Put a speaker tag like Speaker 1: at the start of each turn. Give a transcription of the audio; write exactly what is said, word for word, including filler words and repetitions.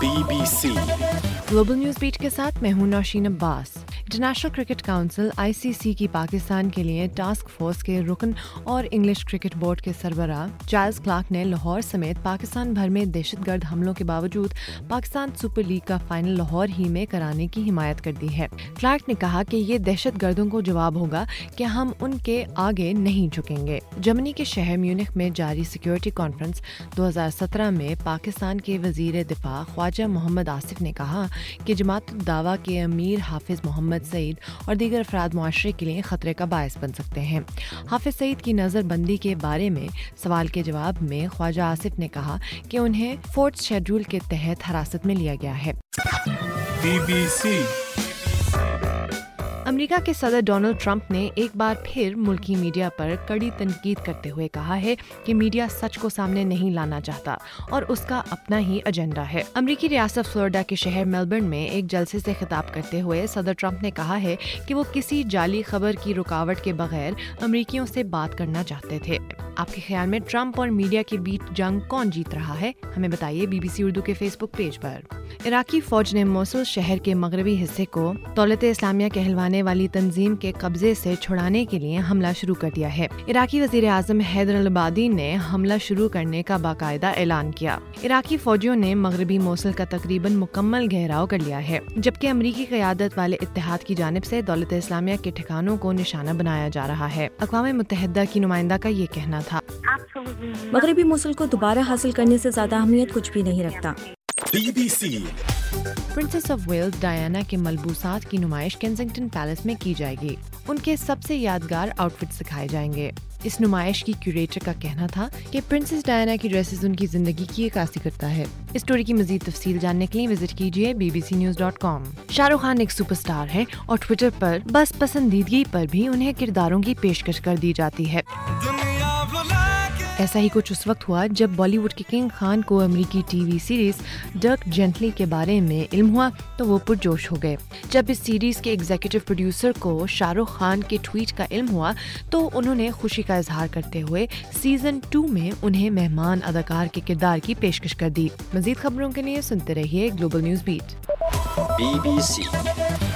Speaker 1: Be B C
Speaker 2: global news beat کے ساتھ میں ہوں Nausheen Abbas. International cricket council I C C کی پاکستان کے لیے ٹاسک فورس کے رکن اور انگلش کرکٹ بورڈ کے سربراہ چارلس کلارک نے لاہور سمیت پاکستان بھر میں دہشت گرد حملوں کے باوجود پاکستان سپر لیگ کا فائنل لاہور ہی میں کرانے کی حمایت کر دی ہے۔ کلارک نے کہا کہ یہ دہشت گردوں کو جواب ہوگا کہ ہم ان کے آگے نہیں جھکیں گے۔ جرمنی کے شہر میونخ میں جاری سیکیورٹی کانفرنس دو ہزار سترہ میں پاکستان کے وزیر دفاع خواجہ محمد آصف نے کہا کہ جماعت الدعوہ کے امیر حافظ محمد سعید اور دیگر افراد معاشرے کے لیے خطرے کا باعث بن سکتے ہیں۔ حافظ سعید کی نظر بندی کے بارے میں سوال کے جواب میں خواجہ آصف نے کہا کہ انہیں فورتھ شیڈول کے تحت حراست میں لیا گیا ہے۔
Speaker 1: بی بی سی
Speaker 2: امریکہ کے صدر ڈونلڈ ٹرمپ نے ایک بار پھر ملکی میڈیا پر کڑی تنقید کرتے ہوئے کہا ہے کہ میڈیا سچ کو سامنے نہیں لانا چاہتا اور اس کا اپنا ہی ایجنڈا ہے۔ امریکی ریاست فلوریڈا کے شہر میلبرن میں ایک جلسے سے خطاب کرتے ہوئے صدر ٹرمپ نے کہا ہے کہ وہ کسی جعلی خبر کی رکاوٹ کے بغیر امریکیوں سے بات کرنا چاہتے تھے۔ آپ کے خیال میں ٹرمپ اور میڈیا کے بیچ جنگ کون جیت رہا ہے؟ ہمیں بتائیے بی بی سی اردو کے فیس بک پیج پر۔ عراقی فوج نے موصل شہر کے مغربی حصے کو دولت اسلامیہ کہلوانے والی تنظیم کے قبضے سے چھڑانے کے لیے حملہ شروع کر دیا ہے۔ عراقی وزیر اعظم حیدر العبادی نے حملہ شروع کرنے کا باقاعدہ اعلان کیا۔ عراقی فوجیوں نے مغربی موصل کا تقریباً مکمل گھیراؤ کر لیا ہے، جبکہ امریکی قیادت والے اتحاد کی جانب سے دولت اسلامیہ کے ٹھکانوں کو نشانہ بنایا جا رہا ہے۔ اقوام متحدہ کی نمائندہ کا یہ کہنا تھا۔
Speaker 3: مغربی موصل کو دوبارہ حاصل کرنے سے زیادہ اہمیت کچھ بھی نہیں رکھتا۔
Speaker 1: B B C
Speaker 2: princess of Wales Diana کے ملبوسات کی نمائش کینزنگٹن پیلس میں کی جائے گی۔ ان کے سب سے یادگار آؤٹ فٹ سکھائے جائیں گے۔ اس نمائش کی کیوریٹر کا کہنا تھا کہ پرنسس ڈیانا کی ڈریسز ان کی زندگی کی عکاسی کرتا ہے۔ اس اسٹوری کی مزید تفصیل جاننے کے لیے وزٹ کیجیے B B C news dot com. Shah Rukh Khan ایک سپر اسٹار ہیں اور ٹویٹر پر بس پسندیدگی پر بھی انہیں کرداروں کی پیشکش کر دی جاتی ہے۔ ایسا ہی کچھ اس وقت ہوا جب بالی ووڈ کے کنگ خان کو امریکی T V series Dirk Gently کے بارے میں علم ہوا تو وہ پرجوش ہو گئے۔ جب اس سیریز کے ایگزیکٹو پروڈیوسر کو شاہ رخ خان کے ٹویٹ کا علم ہوا تو انہوں نے خوشی کا اظہار کرتے ہوئے سیزن ٹو میں انہیں مہمان اداکار کے کردار کی پیشکش کر دی۔ مزید خبروں کے لیے سنتے رہیے global news beat.
Speaker 1: B B سی